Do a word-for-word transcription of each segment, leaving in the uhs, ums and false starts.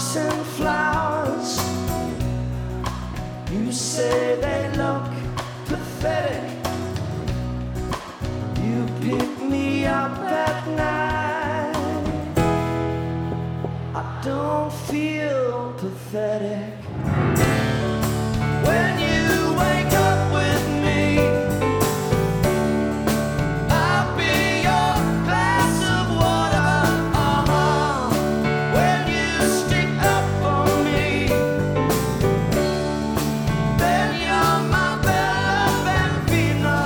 rocks and flowers. You say they look pathetic. You pick me up at night. I don't feel pathetic. When you wake up with me, I'll be your glass of water. Uh-huh. When you stick up for me, then you're my Bella Bambina.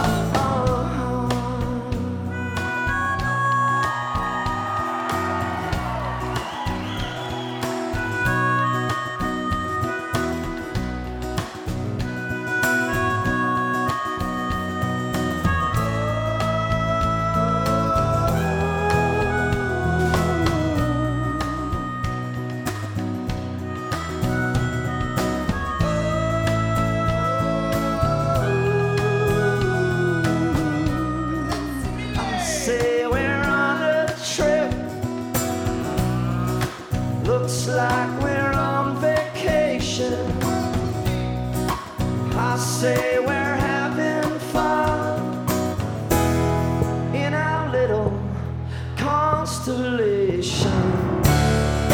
Say we're on a trip. Looks like we're on vacation. I say we're